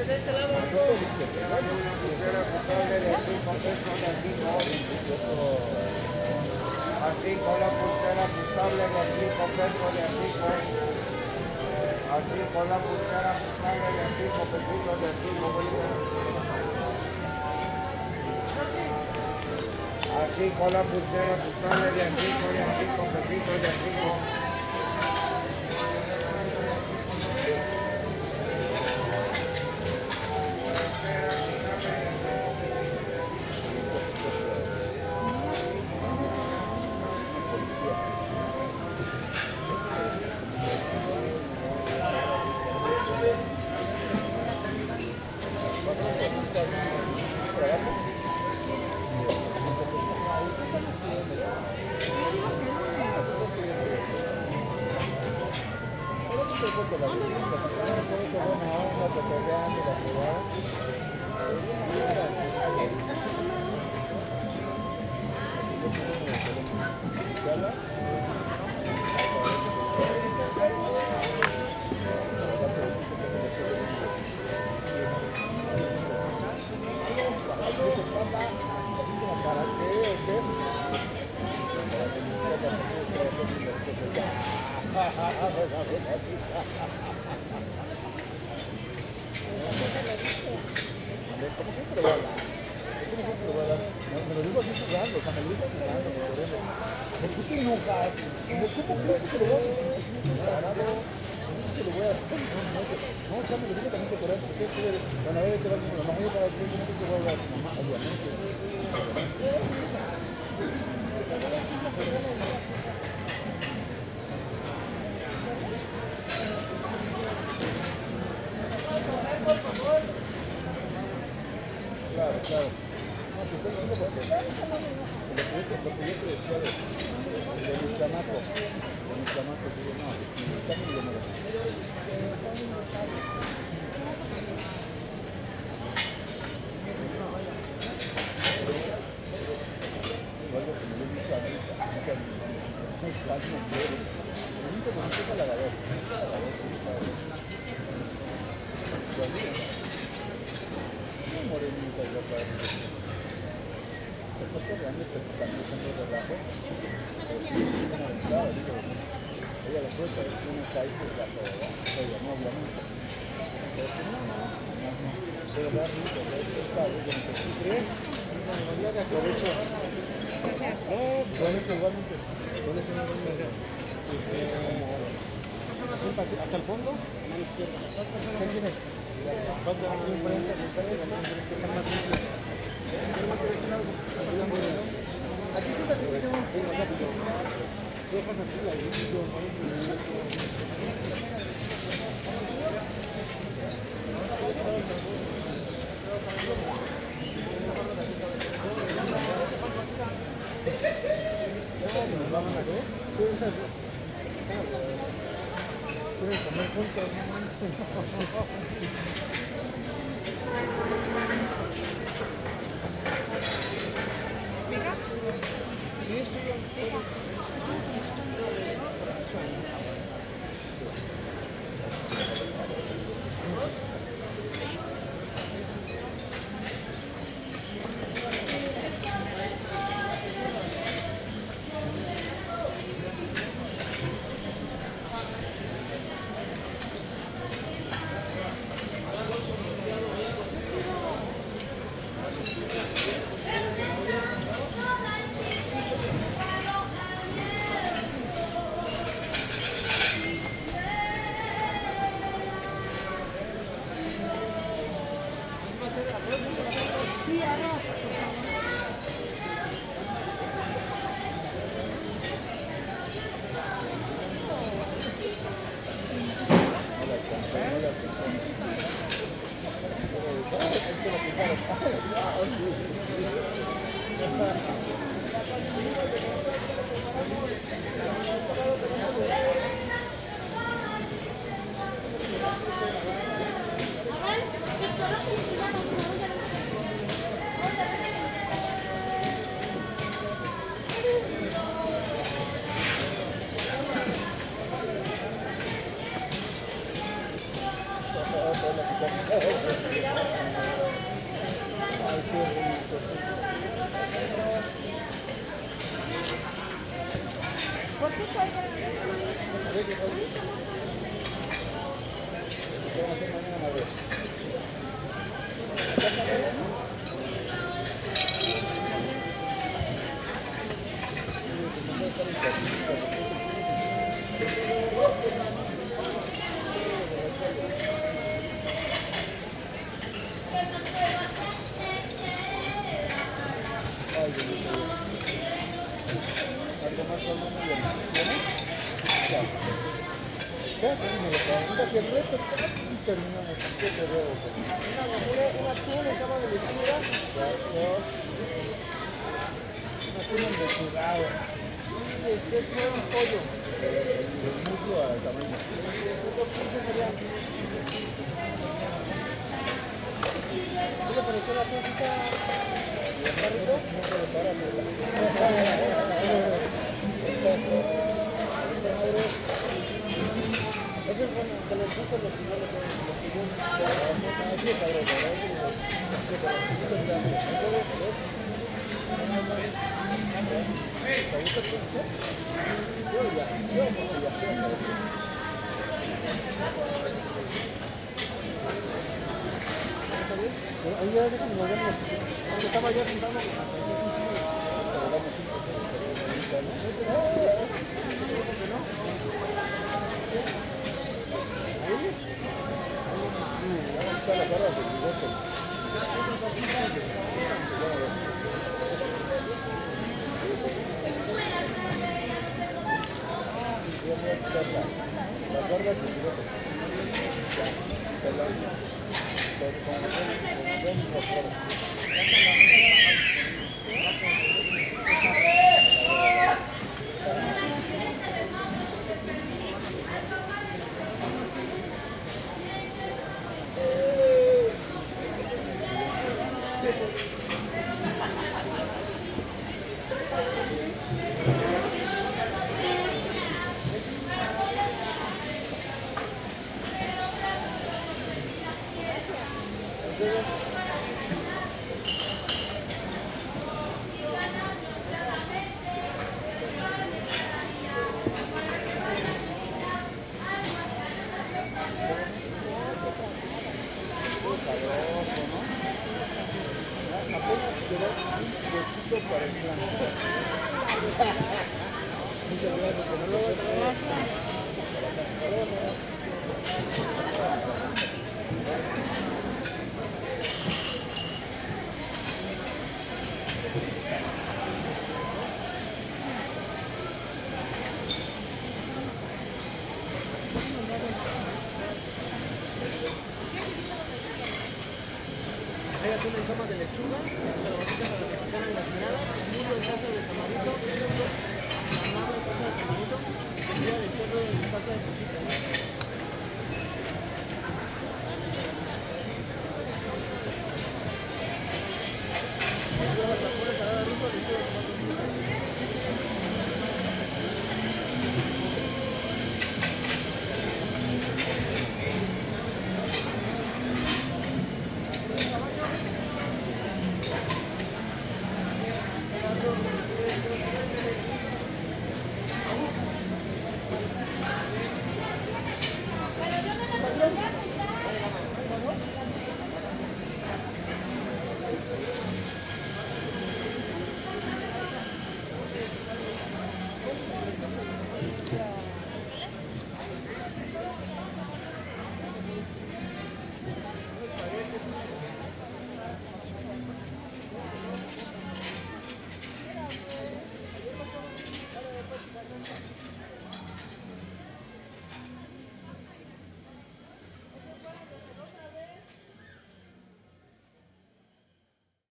Así con la pulsera ajustable de 5 pesos de 5. Así con la pulsera ajustable de 5 pesitos de 5 bolívares. Así con la pulsera ajustable de 5 pesitos de 5. Hasta el fondo, a la izquierda. Aquí enfrente, aquí sí dejas así la división. Nos vamos a ver. Quieren comer juntos, no manches. ¿Mica? Sí, estoy bien. Ay, sí, bonito. A ver, ¿qué pasa? ¿Qué vamos a hacer mañana, a ver? Ay, Dios mío. Algo más con una y ya. Ya, terminamos. Que el resto casi terminamos. ¿Qué te veo? Una tuna en cama de lectura. Una tuna investigada. Este es un pollo. El muslo al tamaño. ¿Qué le pareció la clásica? ¿Está rico? No se le para, eso es bueno, de los gustos los iguales, los iguales. Así es sabroso, ¿te gusta el concepto? Yo ya. Ahí ya déjenme volverlo. Porque estaba yo sentado. Está la cara de bigote. La carga de bigote. Hay atún en forma de lechuga, calabacitas para que se hagan gratinadas, muslo en salsa de tamarito, la nava en salsa de tamarito, y tortilla de cerdo en salsa de cojita.